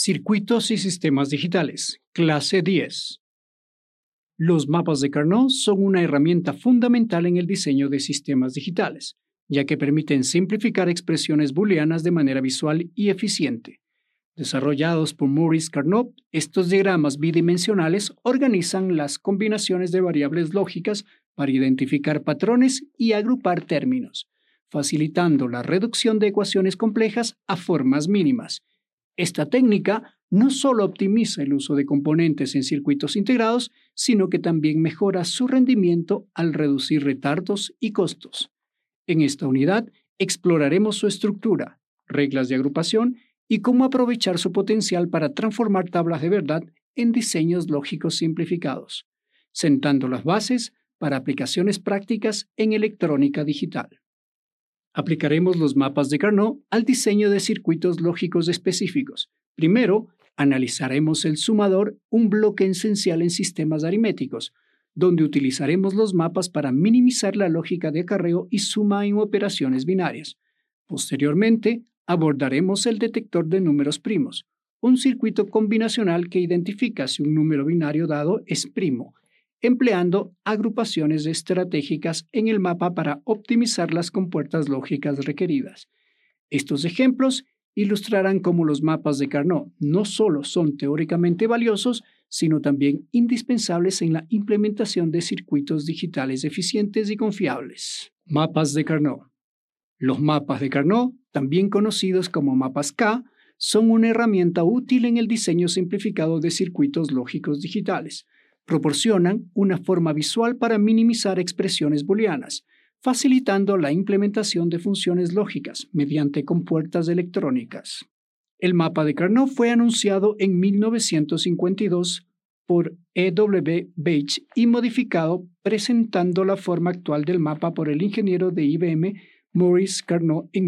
Circuitos y sistemas digitales, clase 10. Los mapas de Carnot son una herramienta fundamental en el diseño de sistemas digitales, ya que permiten simplificar expresiones booleanas de manera visual y eficiente. Desarrollados por Maurice Carnot, estos diagramas bidimensionales organizan las combinaciones de variables lógicas para identificar patrones y agrupar términos, facilitando la reducción de ecuaciones complejas a formas mínimas. Esta técnica no solo optimiza el uso de componentes en circuitos integrados, sino que también mejora su rendimiento al reducir retardos y costos. En esta unidad exploraremos su estructura, reglas de agrupación y cómo aprovechar su potencial para transformar tablas de verdad en diseños lógicos simplificados, sentando las bases para aplicaciones prácticas en electrónica digital. Aplicaremos los mapas de Carnot al diseño de circuitos lógicos específicos. Primero, analizaremos el sumador, un bloque esencial en sistemas aritméticos, donde utilizaremos los mapas para minimizar la lógica de acarreo y suma en operaciones binarias. Posteriormente, abordaremos el detector de números primos, un circuito combinacional que identifica si un número binario dado es primo, empleando agrupaciones estratégicas en el mapa para optimizar las compuertas lógicas requeridas. Estos ejemplos ilustrarán cómo los mapas de Carnot no solo son teóricamente valiosos, sino también indispensables en la implementación de circuitos digitales eficientes y confiables. Mapas de Carnot. Los mapas de Carnot, también conocidos como mapas K, son una herramienta útil en el diseño simplificado de circuitos lógicos digitales. Proporcionan una forma visual para minimizar expresiones booleanas, facilitando la implementación de funciones lógicas mediante compuertas electrónicas. El mapa de Carnot fue anunciado en 1952 por E.W. Bache y modificado presentando la forma actual del mapa por el ingeniero de IBM Maurice Carnot en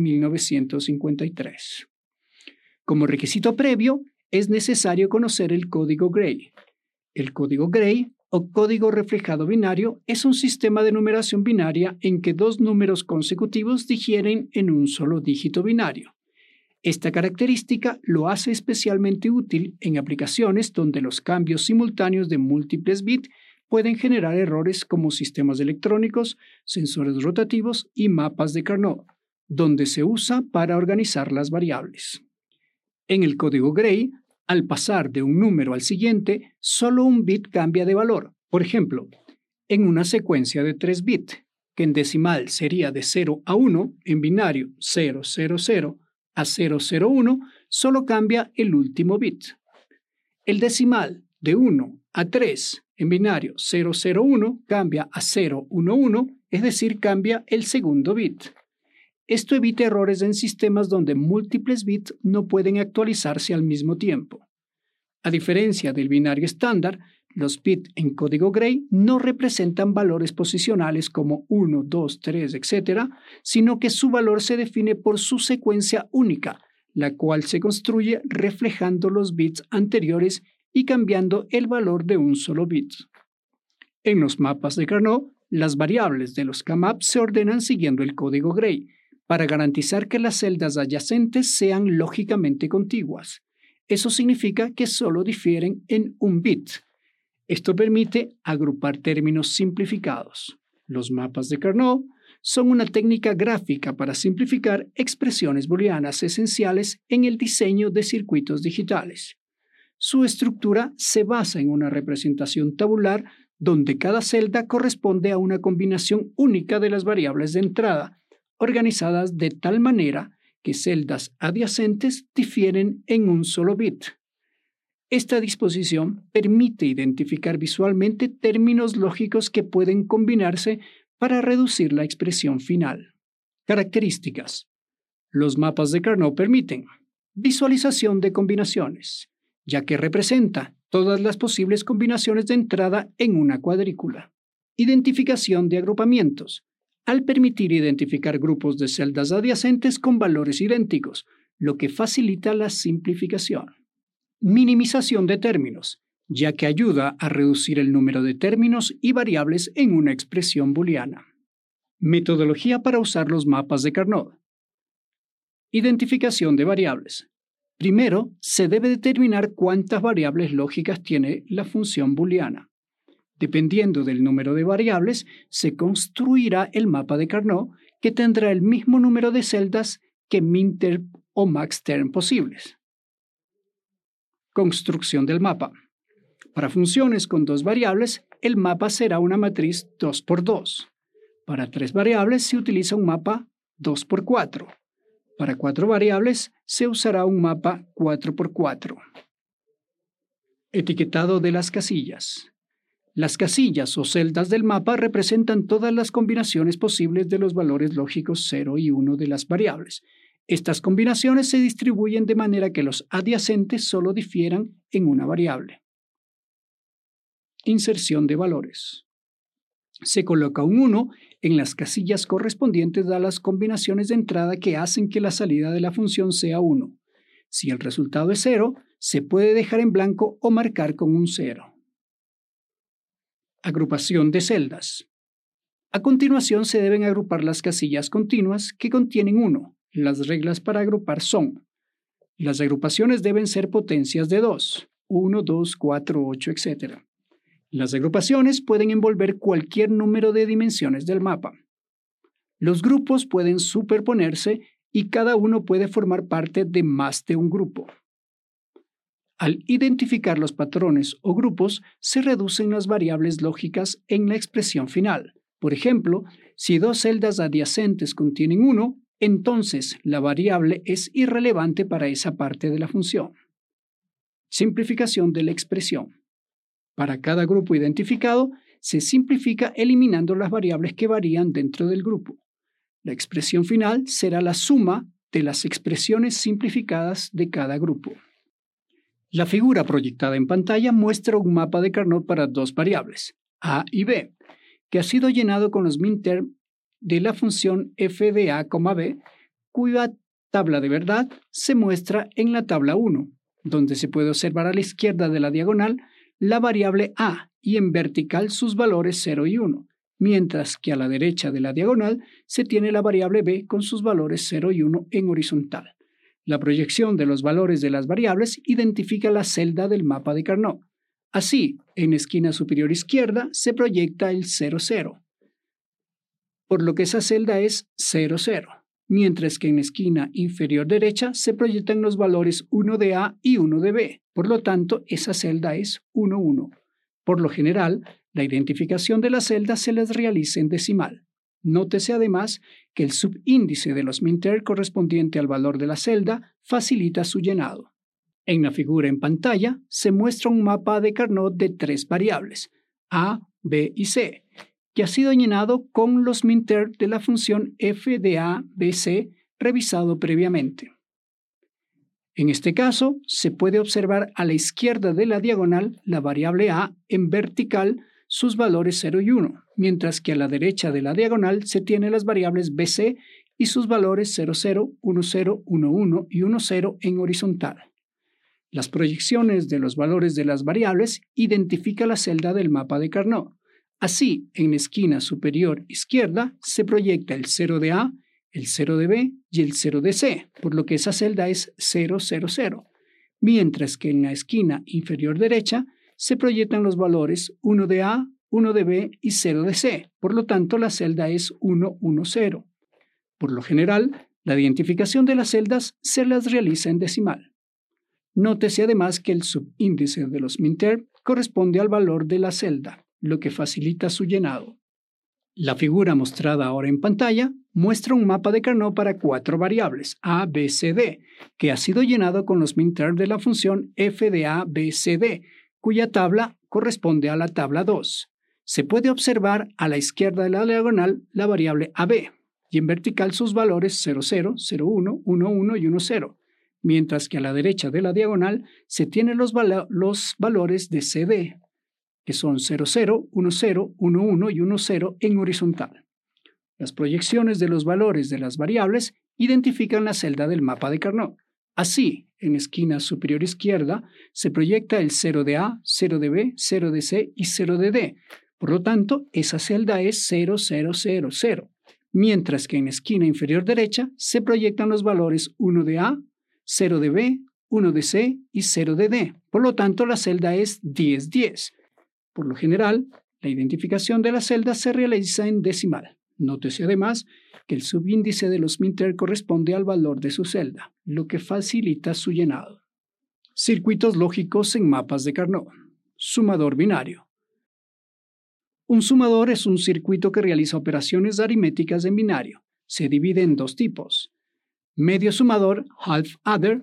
1953. Como requisito previo, es necesario conocer el código Gray. El código Gray, o código reflejado binario, es un sistema de numeración binaria en que dos números consecutivos difieren en un solo dígito binario. Esta característica lo hace especialmente útil en aplicaciones donde los cambios simultáneos de múltiples bits pueden generar errores como sistemas electrónicos, sensores rotativos y mapas de Carnot, donde se usa para organizar las variables. En el código Gray, al pasar de un número al siguiente, solo un bit cambia de valor. Por ejemplo, en una secuencia de 3 bits, que en decimal sería de 0 a 1, en binario 000 a 001, solo cambia el último bit. El decimal de 1 a 3, en binario 001, cambia a 011, es decir, cambia el segundo bit. Esto evita errores en sistemas donde múltiples bits no pueden actualizarse al mismo tiempo. A diferencia del binario estándar, los bits en código Gray no representan valores posicionales como 1, 2, 3, etc., sino que su valor se define por su secuencia única, la cual se construye reflejando los bits anteriores y cambiando el valor de un solo bit. En los mapas de Carnot, las variables de los K-maps se ordenan siguiendo el código Gray, para garantizar que las celdas adyacentes sean lógicamente contiguas. Eso significa que solo difieren en un bit. Esto permite agrupar términos simplificados. Los mapas de Carnot son una técnica gráfica para simplificar expresiones booleanas esenciales en el diseño de circuitos digitales. Su estructura se basa en una representación tabular donde cada celda corresponde a una combinación única de las variables de entrada, organizadas de tal manera que celdas adyacentes difieren en un solo bit. Esta disposición permite identificar visualmente términos lógicos que pueden combinarse para reducir la expresión final. Características. Los mapas de Carnot permiten visualización de combinaciones, ya que representa todas las posibles combinaciones de entrada en una cuadrícula. Identificación de agrupamientos, al permitir identificar grupos de celdas adyacentes con valores idénticos, lo que facilita la simplificación. Minimización de términos, ya que ayuda a reducir el número de términos y variables en una expresión booleana. Metodología para usar los mapas de Carnot. Identificación de variables. Primero, se debe determinar cuántas variables lógicas tiene la función booleana. Dependiendo del número de variables, se construirá el mapa de Carnot, que tendrá el mismo número de celdas que minterm o maxterm posibles. Construcción del mapa. Para funciones con dos variables, el mapa será una matriz 2x2. Para tres variables se utiliza un mapa 2x4. Para cuatro variables se usará un mapa 4x4. Etiquetado de las casillas. Las casillas o celdas del mapa representan todas las combinaciones posibles de los valores lógicos 0 y 1 de las variables. Estas combinaciones se distribuyen de manera que los adyacentes solo difieran en una variable. Inserción de valores. Se coloca un 1 en las casillas correspondientes a las combinaciones de entrada que hacen que la salida de la función sea 1. Si el resultado es 0, se puede dejar en blanco o marcar con un 0. Agrupación de celdas. A continuación se deben agrupar las casillas continuas que contienen 1. Las reglas para agrupar son: las agrupaciones deben ser potencias de 2, 1, 2, 4, 8, etc. Las agrupaciones pueden envolver cualquier número de dimensiones del mapa. Los grupos pueden superponerse y cada uno puede formar parte de más de un grupo. Al identificar los patrones o grupos, se reducen las variables lógicas en la expresión final. Por ejemplo, si dos celdas adyacentes contienen 1, entonces la variable es irrelevante para esa parte de la función. Simplificación de la expresión. Para cada grupo identificado, se simplifica eliminando las variables que varían dentro del grupo. La expresión final será la suma de las expresiones simplificadas de cada grupo. La figura proyectada en pantalla muestra un mapa de Carnot para dos variables, a y b, que ha sido llenado con los minterm de la función f de a, b, cuya tabla de verdad se muestra en la tabla 1, donde se puede observar a la izquierda de la diagonal la variable a y en vertical sus valores 0 y 1, mientras que a la derecha de la diagonal se tiene la variable b con sus valores 0 y 1 en horizontal. La proyección de los valores de las variables identifica la celda del mapa de Carnot. Así, en esquina superior izquierda se proyecta el 0, 0, por lo que esa celda es 0, 0, mientras que en esquina inferior derecha se proyectan los valores 1 de A y 1 de B, por lo tanto esa celda es 1, 1. Por lo general, la identificación de las celdas se les realiza en decimal. Nótese además que el subíndice de los minterm correspondiente al valor de la celda facilita su llenado. En la figura en pantalla se muestra un mapa de Carnot de tres variables, A, B y C, que ha sido llenado con los minterm de la función f de a, b, c revisado previamente. En este caso, se puede observar a la izquierda de la diagonal la variable a en vertical sus valores 0 y 1, mientras que a la derecha de la diagonal se tienen las variables bc y sus valores 0, 0, 1, 0, 1, 1 y 1, 0 en horizontal. Las proyecciones de los valores de las variables identifican la celda del mapa de Carnot. Así, en la esquina superior izquierda se proyecta el 0 de A, el 0 de B y el 0 de C, por lo que esa celda es 0, 0, 0, mientras que en la esquina inferior derecha se proyectan los valores 1 de A, 1 de B y 0 de C, por lo tanto la celda es 1, 1, 0. Por lo general, la identificación de las celdas se las realiza en decimal. Nótese además que el subíndice de los minterm corresponde al valor de la celda, lo que facilita su llenado. La figura mostrada ahora en pantalla muestra un mapa de Carnot para cuatro variables, a, b, c, d, que ha sido llenado con los minterm de la función f de a, b, c, d, cuya tabla corresponde a la tabla 2. Se puede observar a la izquierda de la diagonal la variable ab, y en vertical sus valores 0, 0, 0, 1, 1, 1 y 1, 0, mientras que a la derecha de la diagonal se tienen los valores de cd, que son 0, 0, 1, 0, 1, 1 y 1, 0 en horizontal. Las proyecciones de los valores de las variables identifican la celda del mapa de Carnot. Así, en esquina superior izquierda se proyecta el 0 de A, 0 de B, 0 de C y 0 de D. Por lo tanto, esa celda es 0, 0, 0, 0, mientras que en esquina inferior derecha se proyectan los valores 1 de A, 0 de B, 1 de C y 0 de D. Por lo tanto, la celda es 1010. Por lo general, la identificación de la celda se realiza en decimal. Nótese además que el subíndice de los minterm corresponde al valor de su celda, lo que facilita su llenado. Circuitos lógicos en mapas de Carnot. Sumador binario. Un sumador es un circuito que realiza operaciones aritméticas en binario. Se divide en dos tipos. Medio sumador, half adder,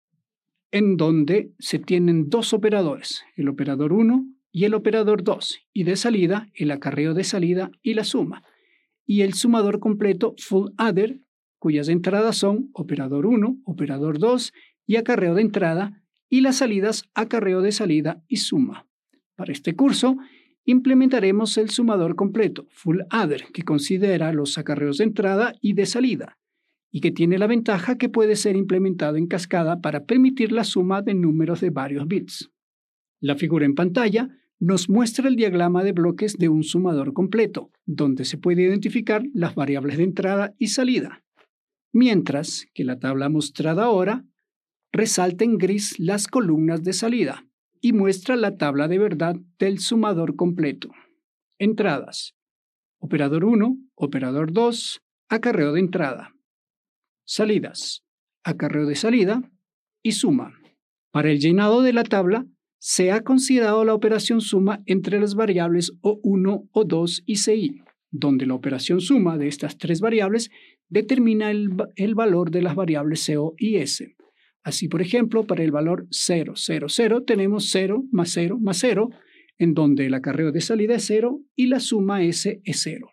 en donde se tienen dos operadores, el operador 1 y el operador 2, y de salida, el acarreo de salida y la suma. Y el sumador completo, full adder, cuyas entradas son operador 1, operador 2 y acarreo de entrada, y las salidas, acarreo de salida y suma. Para este curso, implementaremos el sumador completo, full adder, que considera los acarreos de entrada y de salida, y que tiene la ventaja que puede ser implementado en cascada para permitir la suma de números de varios bits. La figura en pantalla nos muestra el diagrama de bloques de un sumador completo, donde se puede identificar las variables de entrada y salida, mientras que la tabla mostrada ahora resalta en gris las columnas de salida y muestra la tabla de verdad del sumador completo. Entradas: operador 1, operador 2, acarreo de entrada. Salidas: acarreo de salida y suma. Para el llenado de la tabla, se ha considerado la operación suma entre las variables O1, O2 y CI, donde la operación suma de estas tres variables determina el valor de las variables CO y S. Así, por ejemplo, para el valor 0, 0, 0 tenemos 0 más 0 más 0, en donde el acarreo de salida es 0 y la suma S es 0.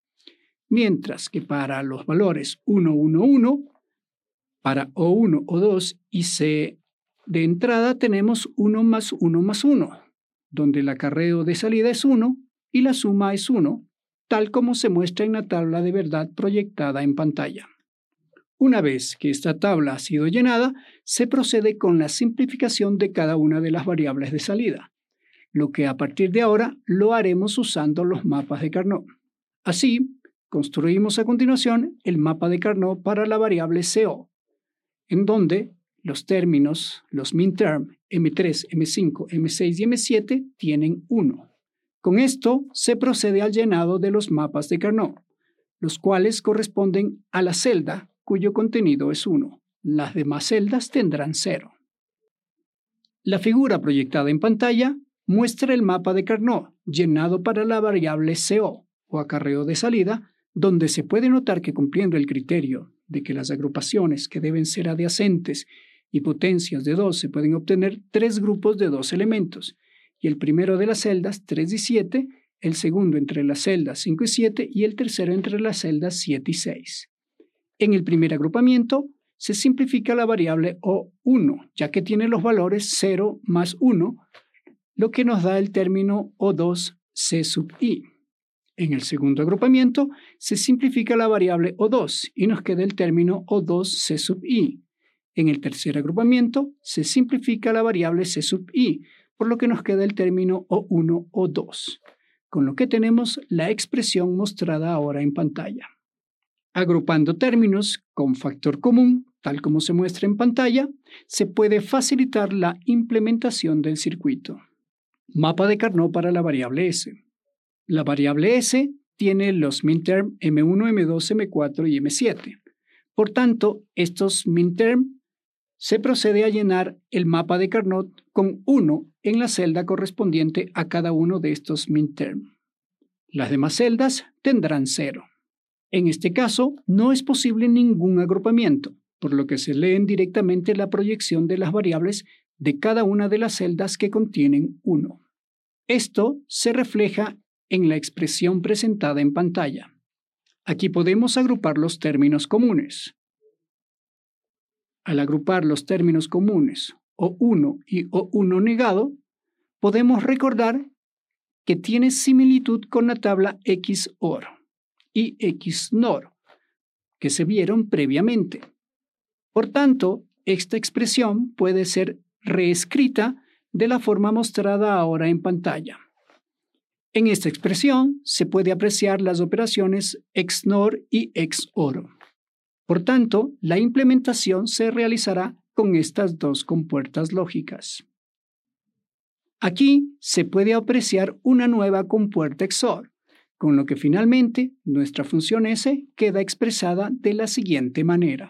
Mientras que para los valores 1, 1, 1, para O1, O2 y C de entrada tenemos 1 más 1 más 1, donde el acarreo de salida es 1 y la suma es 1, tal como se muestra en la tabla de verdad proyectada en pantalla. Una vez que esta tabla ha sido llenada, se procede con la simplificación de cada una de las variables de salida, lo que a partir de ahora lo haremos usando los mapas de Carnot. Así, construimos a continuación el mapa de Carnot para la variable CO, en donde los términos, los minterm M3, M5, M6 y M7 tienen 1. Con esto se procede al llenado de los mapas de Carnot, los cuales corresponden a la celda cuyo contenido es 1. Las demás celdas tendrán 0. La figura proyectada en pantalla muestra el mapa de Carnot llenado para la variable CO o acarreo de salida, donde se puede notar que cumpliendo el criterio de que las agrupaciones que deben ser adyacentes y potencias de 2 se pueden obtener tres grupos de dos elementos, y el primero de las celdas 3 y 7, el segundo entre las celdas 5 y 7 y el tercero entre las celdas 7 y 6. En el primer agrupamiento se simplifica la variable O1, ya que tiene los valores 0 más 1, lo que nos da el término O2 C sub i. En el segundo agrupamiento se simplifica la variable O2 y nos queda el término O2 C sub i. En el tercer agrupamiento se simplifica la variable C sub i, por lo que nos queda el término O1, O2, con lo que tenemos la expresión mostrada ahora en pantalla. Agrupando términos con factor común, tal como se muestra en pantalla, se puede facilitar la implementación del circuito. Mapa de Carnot para la variable S. La variable S tiene los minterm M1, M2, M4 y M7. Por tanto, estos minterm se procede a llenar el mapa de Carnot con 1 en la celda correspondiente a cada uno de estos minterm. Las demás celdas tendrán 0. En este caso, no es posible ningún agrupamiento, por lo que se leen directamente la proyección de las variables de cada una de las celdas que contienen 1. Esto se refleja en la expresión presentada en pantalla. Aquí podemos agrupar los términos comunes. Al agrupar los términos comunes O1 y O1 negado, podemos recordar que tiene similitud con la tabla XOR y XNOR, que se vieron previamente. Por tanto, esta expresión puede ser reescrita de la forma mostrada ahora en pantalla. En esta expresión se puede apreciar las operaciones XNOR y XOR. Por tanto, la implementación se realizará con estas dos compuertas lógicas. Aquí se puede apreciar una nueva compuerta XOR, con lo que finalmente nuestra función S queda expresada de la siguiente manera.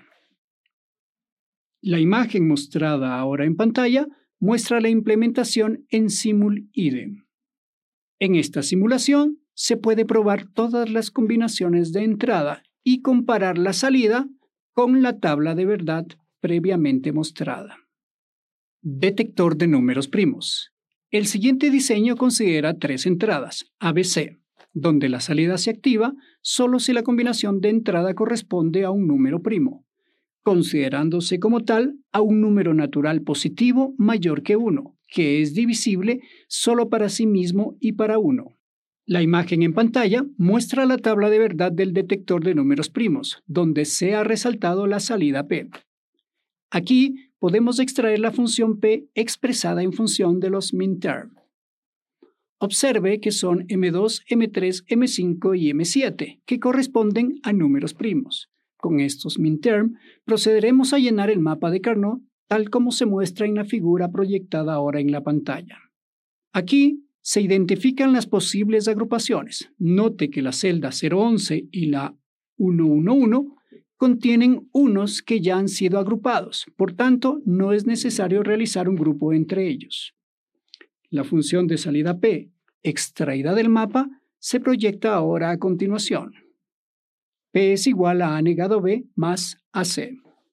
La imagen mostrada ahora en pantalla muestra la implementación en SimulIDE. En esta simulación se puede probar todas las combinaciones de entrada y comparar la salida con la tabla de verdad previamente mostrada. Detector de números primos. El siguiente diseño considera 3 entradas, ABC, donde la salida se activa solo si la combinación de entrada corresponde a un número primo, considerándose como tal a un número natural positivo mayor que 1, que es divisible solo para sí mismo y para 1. La imagen en pantalla muestra la tabla de verdad del detector de números primos, donde se ha resaltado la salida P. Aquí podemos extraer la función P expresada en función de los minterm. Observe que son M2, M3, M5 y M7, que corresponden a números primos. Con estos minterm procederemos a llenar el mapa de Carnot tal como se muestra en la figura proyectada ahora en la pantalla. Aquí se identifican las posibles agrupaciones. Note que la celda 011 y la 111 contienen unos que ya han sido agrupados, por tanto, no es necesario realizar un grupo entre ellos. La función de salida P, extraída del mapa, se proyecta ahora a continuación. P es igual a A negado B más AC.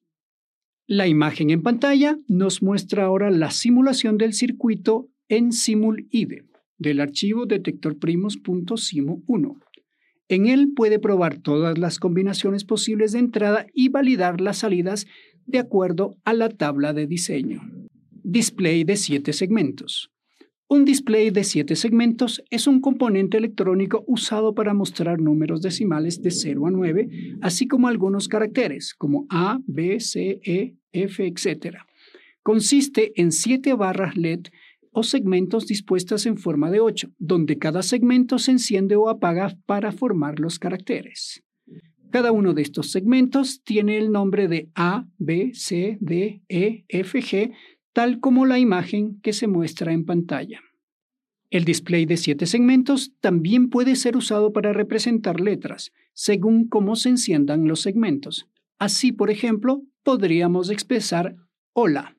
La imagen en pantalla nos muestra ahora la simulación del circuito en SimulIDE del archivo detectorprimos.simu1. En él puede probar todas las combinaciones posibles de entrada y validar las salidas de acuerdo a la tabla de diseño. Display de 7 segmentos. Un display de 7 segmentos es un componente electrónico usado para mostrar números decimales de 0 a 9, así como algunos caracteres como A, B, C, E, F, etc. Consiste en 7 barras LED o segmentos dispuestas en forma de 8, donde cada segmento se enciende o apaga para formar los caracteres. Cada uno de estos segmentos tiene el nombre de A, B, C, D, E, F, G, tal como la imagen que se muestra en pantalla. El display de 7 segmentos también puede ser usado para representar letras, según cómo se enciendan los segmentos. Así, por ejemplo, podríamos expresar hola,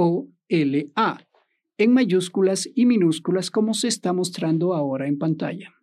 H-O-L-A, en mayúsculas y minúsculas como se está mostrando ahora en pantalla.